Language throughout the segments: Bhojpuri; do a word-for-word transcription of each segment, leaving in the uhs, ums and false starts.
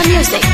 Music.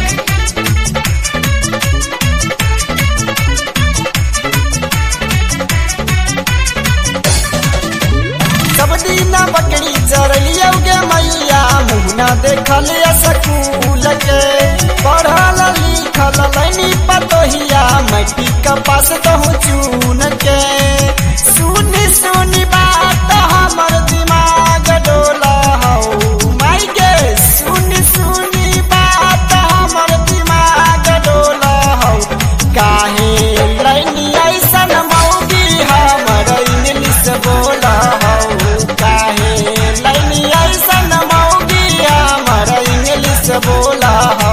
सब दिन बकरी चरलियो गे मैया मुहना देखल स्कूल के पढ़ल लिखल लैनी पतोहिया मट्टी का पास दहु चून के सुनी सुनी बात हमर दिमाग डोला हो माई गे सुनी सुनी बात हमर दिमाग डोला हो काहे लैनी ऐसन मौगी हमर इंग्लिश बोला हो काहे लैनी ऐसन मौगी हमर इंग्लिश बोला हो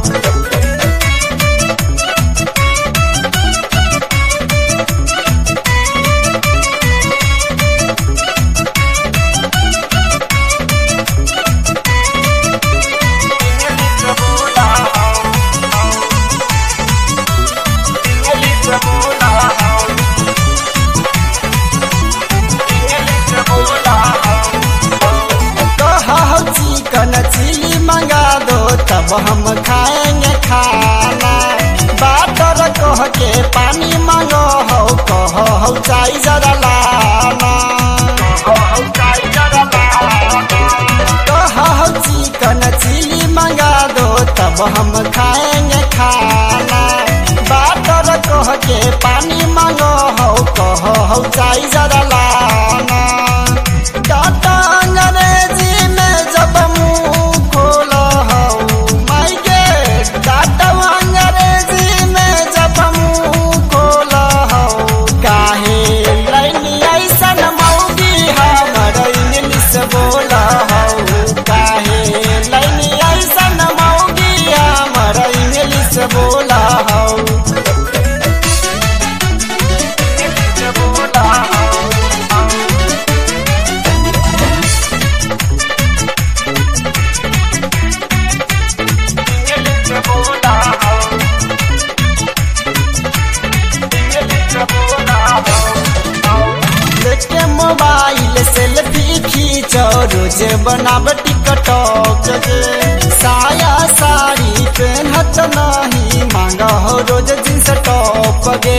चिकन चिली मंगा दो तब हम खाएंगे खाना बाटर कह के पानी मांगो हो कहो हो चाय जरा लाना कहो चिकन चिली मंगा दो तब हम खाएंगे खाना बाटर कह के पानी मांगो हो कहो हो चाय जरा लाना टाटा अंग्रेजी में जब मुंह खोला हो माई गे टाटा अंग्रेजी में जब मुंह खोला हो काहे लैनी ऐसन मौगी हमर इंग्लिश बोला हो काहे लैनी ऐसन मौगी हमर इंग्लिश बोला हो मोबाइल सेल्फी खींचो रोज बनाब टिकटॉक साया साड़ी पहनत नहीं मांगा हो रोज जींस टॉप गे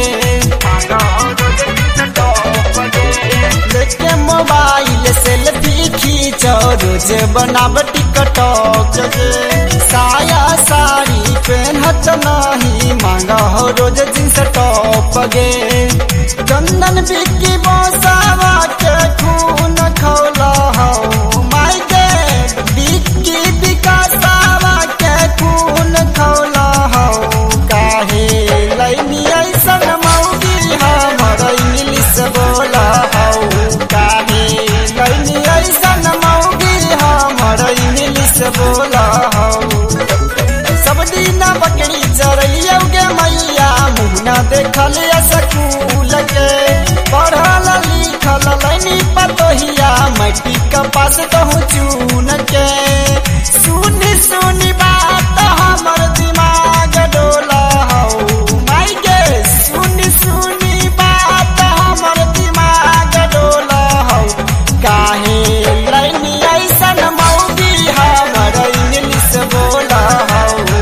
लेके मोबाइल सेल्फी खींचो रोज बनाब टिकटॉक साया साड़ी पहनत नहीं मांगा हो रोज जींस टॉप गे चंदन बिक्की बोसावा के खून खौला हो माई गे बिक्की विकासावा के खून खौला हो काहे लैनी ऐसन मौगी हमर इंग्लिश बोला हो काहे लैनी ऐसन मौगी हमर इंग्लिश बोला हो सब दिन बकरी चरलियो गे मैया मुहना देखल स्कूल के पढ़ल लिखल लैनी पतोहिया मट्टी का पास दहु चून के सुनी सुनी बात हमर दिमाग डोला हो माई गे सुनी सुनी बात हमर दिमाग डोला हो काहे लैनी ऐसन मौगी हमर इंग्लिश बोला हो